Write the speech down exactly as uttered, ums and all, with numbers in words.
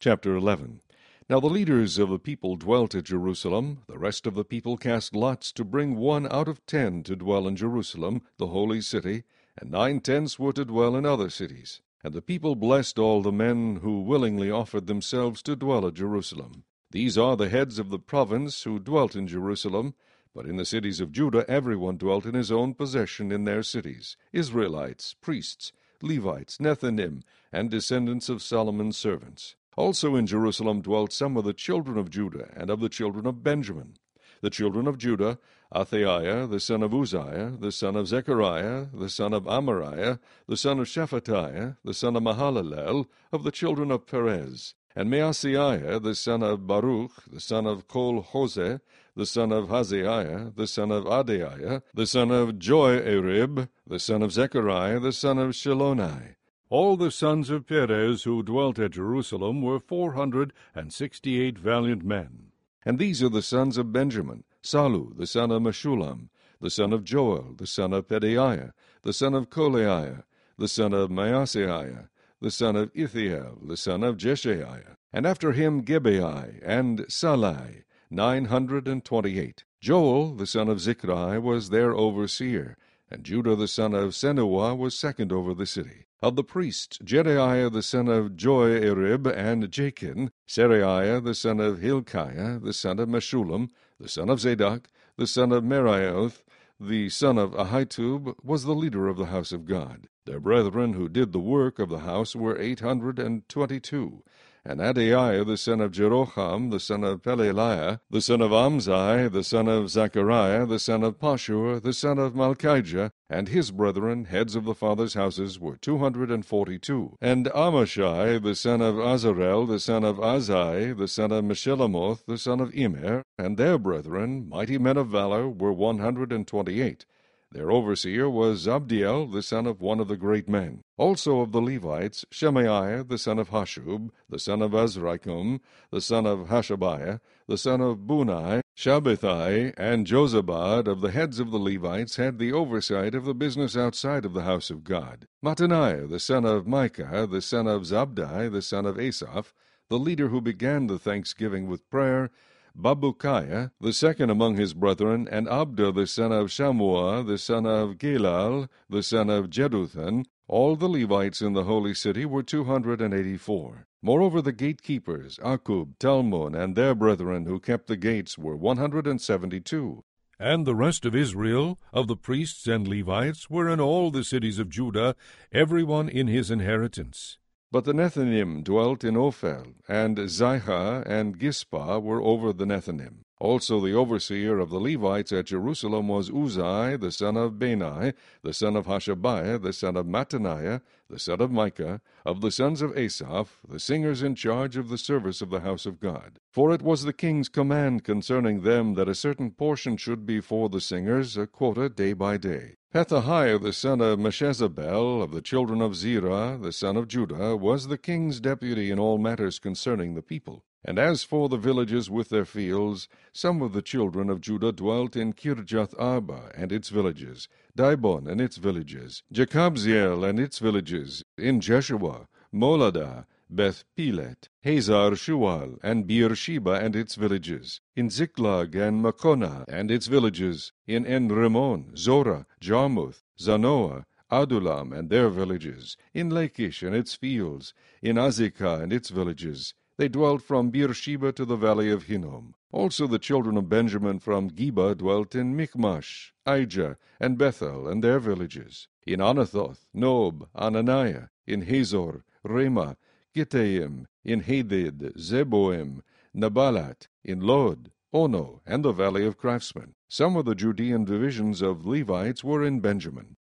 Chapter eleven. Now the leaders of the people dwelt at Jerusalem. The rest of the people cast lots to bring one out of ten to dwell in Jerusalem, the holy city, and nine-tenths were to dwell in other cities. And the people blessed all the men who willingly offered themselves to dwell at Jerusalem. These are the heads of the province who dwelt in Jerusalem, but in the cities of Judah everyone dwelt in his own possession in their cities, Israelites, priests, Levites, Nethinim, and descendants of Solomon's servants. Also in Jerusalem dwelt some of the children of Judah and of the children of Benjamin. The children of Judah, Athaiah, the son of Uzziah, the son of Zechariah, the son of Amariah, the son of Shephatiah, the son of Mahalalel, of the children of Perez, and Maaseiah, the son of Baruch, the son of Kol-Hoseh, the son of Hazaiah, the son of Adaiah, the son of Joiarib, the son of Zechariah, the son of Shilonai. All the sons of Perez who dwelt at Jerusalem were four hundred and sixty-eight valiant men. And these are the sons of Benjamin, Sallu, the son of Meshullam, the son of Joel, the son of Pedaiah, the son of Kolaiah, the son of Maaseiah, the son of Ithiel, the son of Jeshaiah, and after him Gibeai and Salai, nine hundred and twenty-eight. Joel, the son of Zichri, was their overseer, and Judah the son of Senuah was second over the city. Of the priests, Jedaiah the son of Joiarib and Jachin, Seraiah the son of Hilkiah, the son of Meshullam, the son of Zadok, the son of Meraioth, the son of Ahitub, was the leader of the house of God. Their brethren who did the work of the house were eight hundred and twenty-two. And Adaiah the son of Jeroham, the son of Pelaliah, the son of Amzai, the son of Zechariah, the son of Pashur, the son of Malchijah, and his brethren, heads of the fathers' houses, were two hundred and forty-two. And Amashai, the son of Azarel, the son of Azai, the son of Meshillemoth, the son of Immer, and their brethren, mighty men of valor, were one hundred and twenty-eight. Their overseer was Zabdiel, the son of one of the great men. Also of the Levites, Shemaiah, the son of Hashub, the son of Azrikam, the son of Hashabiah, the son of Bunai, Shabbathai, and Jozabad of the heads of the Levites had the oversight of the business outside of the house of God. Mattaniah, the son of Micah, the son of Zabdi, the son of Asaph, the leader who began the thanksgiving with prayer, Babukiah, the second among his brethren, and Abda the son of Shammua, the son of Galal, the son of Jeduthun. All the Levites in the holy city were two hundred and eighty-four. Moreover the gatekeepers, Akub, Talmon, and their brethren who kept the gates were one hundred and seventy-two. And the rest of Israel, of the priests and Levites, were in all the cities of Judah, every one in his inheritance. But the Nethinim dwelt in Ophel, and Ziha and Gispah were over the Nethinim. Also the overseer of the Levites at Jerusalem was Uzai, the son of Bani, the son of Hashabiah, the son of Mattaniah, the son of Micah, of the sons of Asaph, the singers in charge of the service of the house of God. For it was the king's command concerning them that a certain portion should be for the singers, a quota day by day. Pethahiah, the son of Meshezabel, of the children of Zerah, the son of Judah, was the king's deputy in all matters concerning the people. And as for the villages with their fields, some of the children of Judah dwelt in Kirjath Arba and its villages, Dibon and its villages, Jekabziel and its villages, in Jeshua, Moladah, Beth Pelet, Hazar Shual, and Beersheba and its villages, in Ziklag and Makona and its villages, in En-Rimmon, Zorah, Jarmuth, Zanoah, Adulam and their villages, in Lachish and its fields, in Azekah and its villages. They dwelt from Beersheba to the valley of Hinnom. Also the children of Benjamin from Geba dwelt in Michmash, Aijah, and Bethel and their villages, in Anathoth, Nob, Ananiah, in Hazor, Ramah, Gittaim, in Hadid, Zeboim, Nabalat, in Lod, Ono, and the valley of craftsmen. Some of the Judean divisions of Levites were in Benjamin.